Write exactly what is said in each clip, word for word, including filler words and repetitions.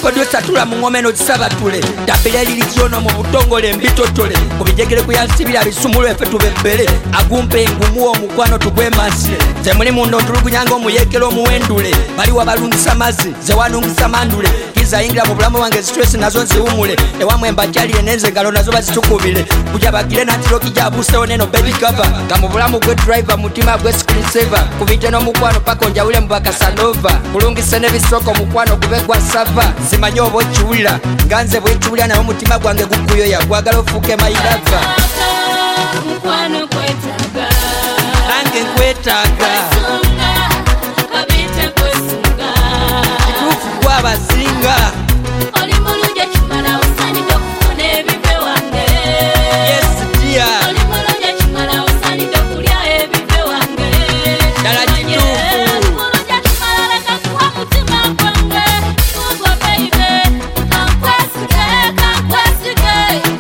producer tula mu ngomeno zisabatule tapira lilizono mu butongole mbitotole kubijegere kuyansibira bisumulo efe tubembere agumpe ngumu omukwano tugwemasire ze muli mundo ntulugunyanga omuyekero omuwendule bali wabalungisa mazi ze wanungisa mandule kiza ingira mu bulamu wange stress nazo nziwumule ewamwe mbakyalire nenze ngalo nazo bazitukubire kujya bagire natiro kijabusewo neno baby cover nga mu bulamu gwe driver mutima gwe screen saver kubite n'omukwano paka onjawule mu bakasanova kulungise n'ebisoko mukwano gube gwa sava simanyi oba okiwulira nga nze bwekiwulira naye omutima gwange gukuyoya gwagala ofuuke mayirava mukwano kwetaaga nange nkwetaaga kabite kwesunga kituufu gwabasinga oli mulungi ekimala osaanidde okufuna ebive wange yes dear oli mulungi ekimala osaanidde okulya ebive wange ddala kituufu mulungi ekimala leka kuwa mutima gwange gugwo baby kankwesige kankwesige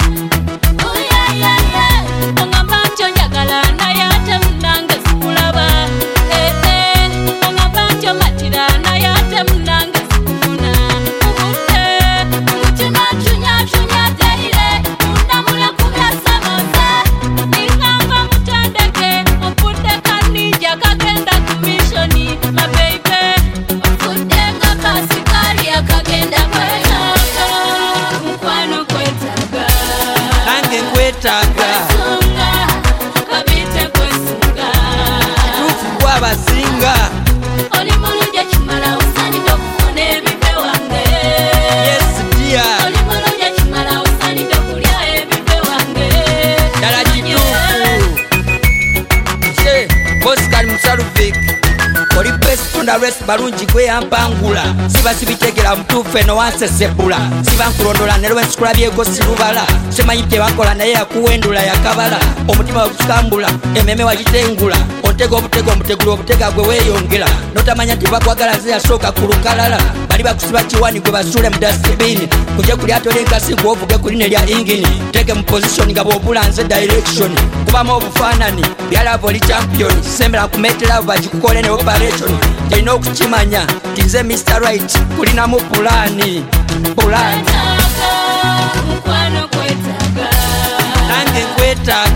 uyayeye ongamba nti onjagala naye ate munange sikulaba ee ongamba nti omatira naye ate munange sikufuna ubudde umutima ncunyacunye teire mundamula kubyasamoze nikanga mutendeke ofudde kanija kagenda ku mishoni mabeibe ofudde nga kasikali akagenda kwetaaga mukwano kwetaaga nange nkwetaaga kwesunga kabite kwesunga kituufu gwabasinga oli mulungi ekimala osaanidde okufuna ebive wange yes dear oli mulungi ekimala osaanidde okulya ebive wange ddala kituufu she Oscar Musaluvik oli pesitunda lwesi balungi gweyampangula siba sibitegera mutuufu eno wansesebula siba nkulondola ne lwensikula byego sirubala simanyi tebakola naye yakuwendula yakabala omutima wagukambula ememe wagitengula otega obutega omutegula obutega gwe weeyongera notamanya nti bakwagala nze yasooka ku lukalala bali bakusiba kiwani gwe basuule mu dasibini kuje kuli atole enkasi gwe ovuge ku line lya ingini tege mu position nga bw'obula nze direction kubamu obufaanani byalava oli champion sembera nkumeeterawo bagikukole ne operation telina okukimanya ti nze mister right kulinamu pulaani pulaani kwetaaga mukwano kwetaaga nange nkwetaaga